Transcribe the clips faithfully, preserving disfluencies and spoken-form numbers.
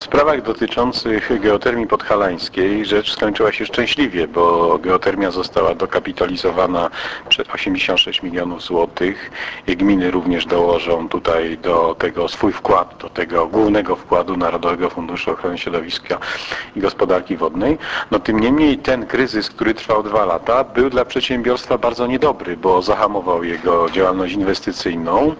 W sprawach dotyczących geotermii podhalańskiej rzecz skończyła się szczęśliwie, bo geotermia została dokapitalizowana przez osiemdziesiąt sześć milionów złotych i gminy również dołożą tutaj do tego swój wkład, do tego głównego wkładu Narodowego Funduszu Ochrony Środowiska i Gospodarki Wodnej. No tym niemniej ten kryzys, który trwał dwa lata, był dla przedsiębiorstwa bardzo niedobry, bo zahamował jego działalność inwestycyjną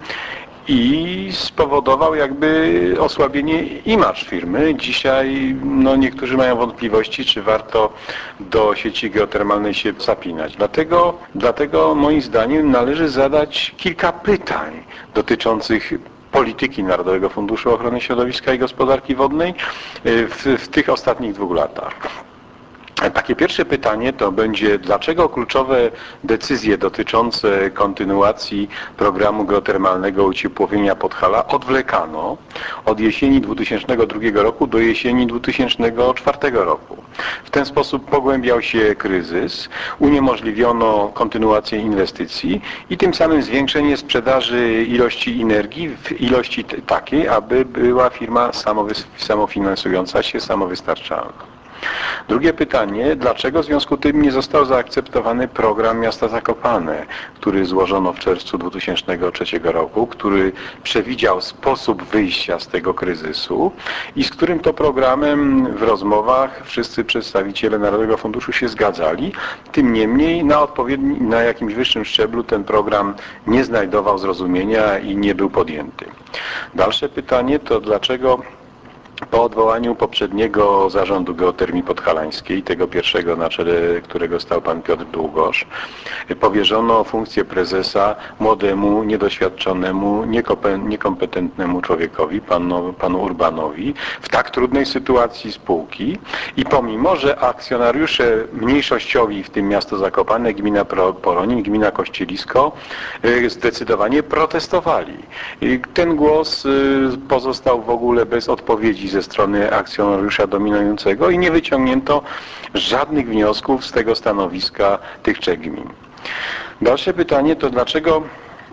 i spowodował jakby osłabienie image firmy. Dzisiaj no, niektórzy mają wątpliwości, czy warto do sieci geotermalnej się zapinać. Dlatego, dlatego moim zdaniem należy zadać kilka pytań dotyczących polityki Narodowego Funduszu Ochrony Środowiska i Gospodarki Wodnej w, w tych ostatnich dwóch latach. Takie pierwsze pytanie to będzie, dlaczego kluczowe decyzje dotyczące kontynuacji programu geotermalnego uciepłowienia Podhala odwlekano od jesieni dwa tysiące drugiego roku do jesieni dwa tysiące czwartego roku. W ten sposób pogłębiał się kryzys, uniemożliwiono kontynuację inwestycji i tym samym zwiększenie sprzedaży ilości energii w ilości takiej, aby była firma samofinansująca się, samowystarczalna. Drugie pytanie, dlaczego w związku z tym nie został zaakceptowany program Miasta Zakopane, który złożono w czerwcu dwa tysiące trzeciego roku, który przewidział sposób wyjścia z tego kryzysu i z którym to programem w rozmowach wszyscy przedstawiciele Narodowego Funduszu się zgadzali. Tym niemniej na odpowiedni, na jakimś wyższym szczeblu ten program nie znajdował zrozumienia i nie był podjęty. Dalsze pytanie to dlaczego po odwołaniu poprzedniego zarządu geotermii podhalańskiej, tego pierwszego, na czele którego stał pan Piotr Długosz, powierzono funkcję prezesa młodemu, niedoświadczonemu, niekompetentnemu człowiekowi, panu, panu Urbanowi, w tak trudnej sytuacji spółki i pomimo, że akcjonariusze mniejszościowi, w tym miasto Zakopane, gmina Poronin, gmina Kościelisko, zdecydowanie protestowali. Ten głos pozostał w ogóle bez odpowiedzi ze strony akcjonariusza dominującego i nie wyciągnięto żadnych wniosków z tego stanowiska tych trzech gmin. Dalsze pytanie to dlaczego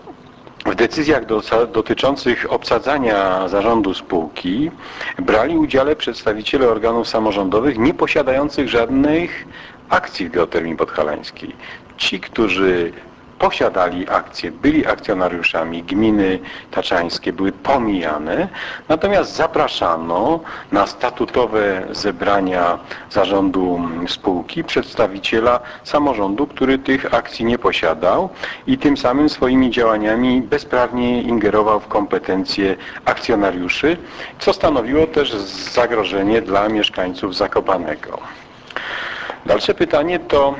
w decyzjach dotyczących obsadzania zarządu spółki brali udział przedstawiciele organów samorządowych nie posiadających żadnych akcji w geotermii podhalańskiej. Ci, którzy posiadali akcje, byli akcjonariuszami, gminy taczańskie były pomijane, natomiast zapraszano na statutowe zebrania zarządu spółki przedstawiciela samorządu, który tych akcji nie posiadał i tym samym swoimi działaniami bezprawnie ingerował w kompetencje akcjonariuszy, co stanowiło też zagrożenie dla mieszkańców Zakopanego. Dalsze pytanie to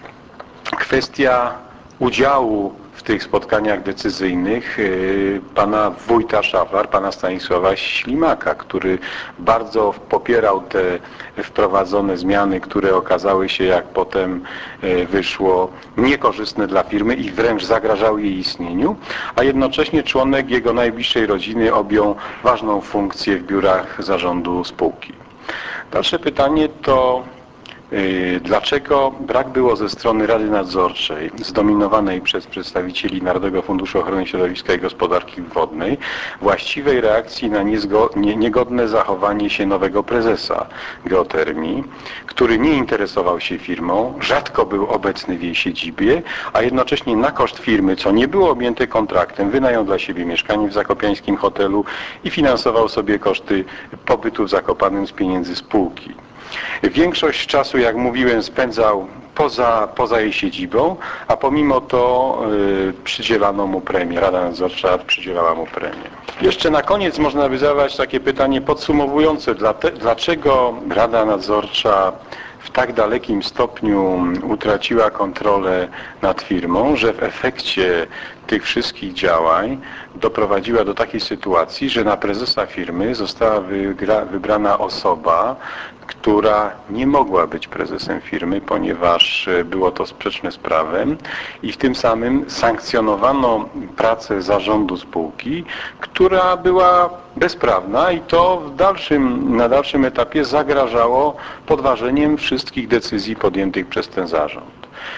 kwestia udziału w tych spotkaniach decyzyjnych pana wójta Szaflar, pana Stanisława Ślimaka, który bardzo popierał te wprowadzone zmiany, które okazały się, jak potem wyszło, niekorzystne dla firmy i wręcz zagrażały jej istnieniu, a jednocześnie członek jego najbliższej rodziny objął ważną funkcję w biurach zarządu spółki. Dalsze pytanie to dlaczego brak było ze strony Rady Nadzorczej, zdominowanej przez przedstawicieli Narodowego Funduszu Ochrony Środowiska i Gospodarki Wodnej, właściwej reakcji na niegodne zachowanie się nowego prezesa geotermii, który nie interesował się firmą, rzadko był obecny w jej siedzibie, a jednocześnie na koszt firmy, co nie było objęte kontraktem, wynajął dla siebie mieszkanie w zakopiańskim hotelu i finansował sobie koszty pobytu w Zakopanem z pieniędzy spółki. Większość czasu, jak mówiłem, spędzał poza, poza jej siedzibą, a pomimo to yy, przydzielano mu premię. Rada Nadzorcza przydzielała mu premię. Jeszcze na koniec można by zadać takie pytanie podsumowujące. Dlaczego Rada Nadzorcza w tak dalekim stopniu utraciła kontrolę nad firmą, że w efekcie tych wszystkich działań doprowadziła do takiej sytuacji, że na prezesa firmy została wybrana osoba, która nie mogła być prezesem firmy, ponieważ było to sprzeczne z prawem i w tym samym sankcjonowano pracę zarządu spółki, która była bezprawna i to w dalszym, na dalszym etapie zagrażało podważeniem wszystkich decyzji podjętych przez ten zarząd.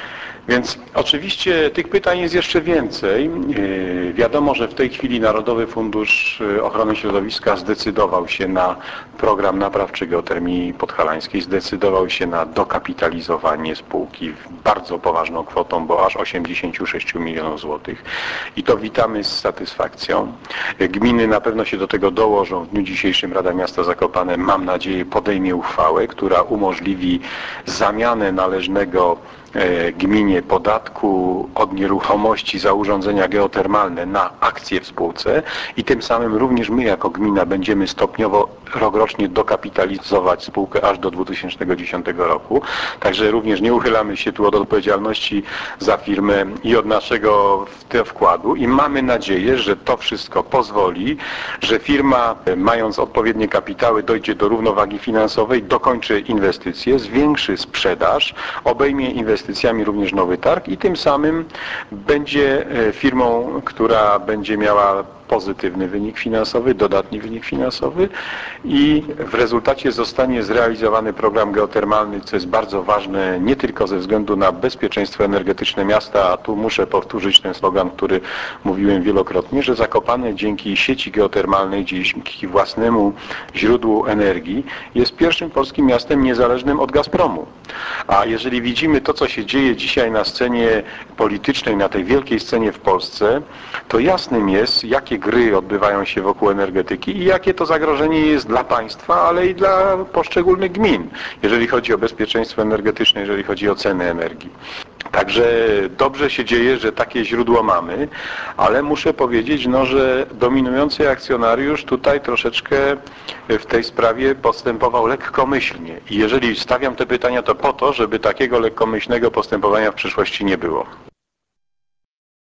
Więc oczywiście tych pytań jest jeszcze więcej. Yy, Wiadomo, że w tej chwili Narodowy Fundusz Ochrony Środowiska zdecydował się na program naprawczy geotermii podhalańskiej, zdecydował się na dokapitalizowanie spółki bardzo poważną kwotą, bo aż osiemdziesiąt sześć milionów złotych. I to witamy z satysfakcją. Gminy na pewno się do tego dołożą. W dniu dzisiejszym Rada Miasta Zakopane, mam nadzieję, podejmie uchwałę, która umożliwi zamianę należnego gminie podatku od nieruchomości za urządzenia geotermalne na akcje w spółce i tym samym również my jako gmina będziemy stopniowo rokrocznie dokapitalizować spółkę aż do dwa tysiące dziesiątego roku. Także również nie uchylamy się tu od odpowiedzialności za firmę i od naszego wkładu i mamy nadzieję, że to wszystko pozwoli, że firma, mając odpowiednie kapitały, dojdzie do równowagi finansowej, dokończy inwestycje, zwiększy sprzedaż, obejmie inwestycjami również nowy targ i tym samym będzie firmą, która będzie miała pozytywny wynik finansowy, dodatni wynik finansowy i w rezultacie zostanie zrealizowany program geotermalny, co jest bardzo ważne nie tylko ze względu na bezpieczeństwo energetyczne miasta, a tu muszę powtórzyć ten slogan, który mówiłem wielokrotnie, że Zakopane dzięki sieci geotermalnej, dzięki własnemu źródłu energii jest pierwszym polskim miastem niezależnym od Gazpromu. A jeżeli widzimy to, co się dzieje dzisiaj na scenie politycznej, na tej wielkiej scenie w Polsce, to jasnym jest, jakie gry odbywają się wokół energetyki i jakie to zagrożenie jest dla państwa, ale i dla poszczególnych gmin, jeżeli chodzi o bezpieczeństwo energetyczne, jeżeli chodzi o ceny energii. Także dobrze się dzieje, że takie źródło mamy, ale muszę powiedzieć, no, że dominujący akcjonariusz tutaj troszeczkę w tej sprawie postępował lekkomyślnie. I jeżeli stawiam te pytania, to po to, żeby takiego lekkomyślnego postępowania w przyszłości nie było.